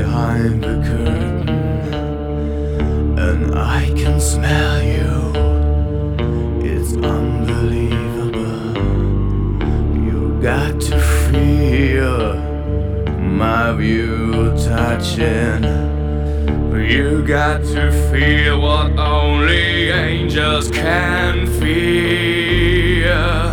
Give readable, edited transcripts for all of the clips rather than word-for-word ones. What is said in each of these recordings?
behind the curtain, and I can smell you. It's unbelievable. You got to feel my view touching. You got to feel what only angels can feel.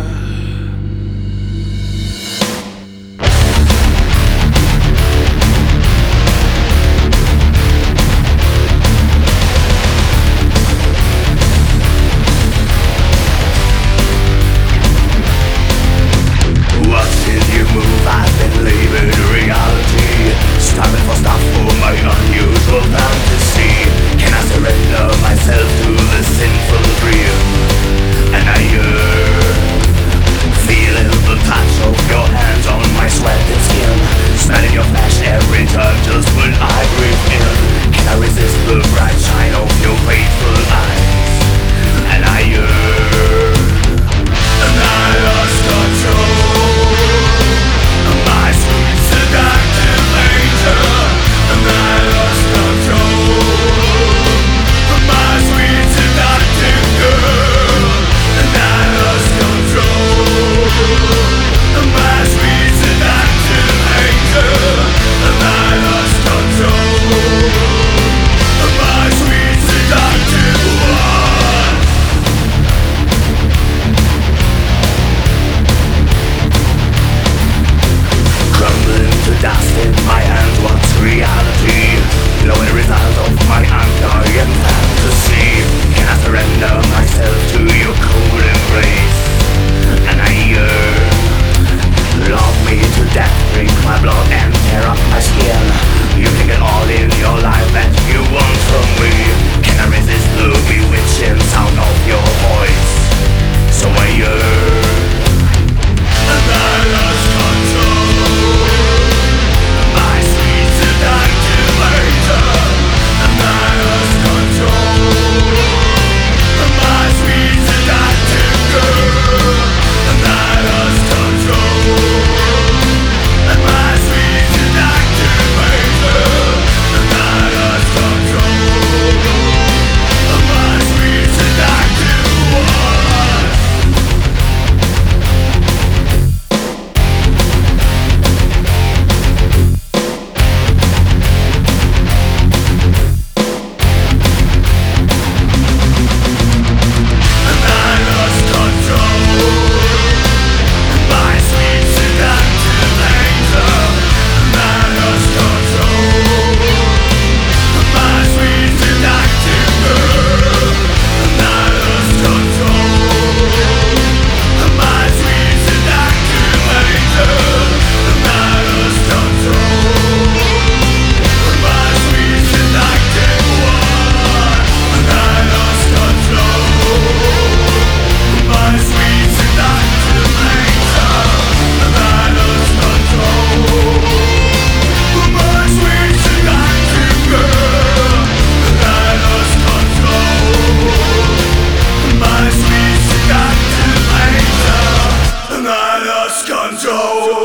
Just when I breathe in, can I resist the bright shine of your faithful eyes? And I yearn, and I lost control. My sweet seductive angel, and I lost control. My sweet seductive girl, and I lost control. My sweet seductive angel, and I lost control. My sweet seductive one. Crumbling to dust in my hands, what's reality? Knowing the result of my undying fantasy. Can I surrender myself to your cold embrace? And I yearn. Love me to death, drink my blood and tear up my skin. You take it all in your life that you want from me. Can I resist the bewitching sound of your voice? So I yearn, and I lost control. My sweet seductive angel, and I lost control. My sweet seductive girl, and I lost control. My sweet seductive angel, and I lost control. My sweet seductive one. And I lost control. My sweet seductive angel, and I lost control. My sweet seductive girl, and I lost control. My sweet seductive angel, and I lost control. My sweet seductive one, and I lost control. My sweet seductive angel, and I lost control. My sweet seductive girl, and I lost control. My sweet seductive angel, and I lost control.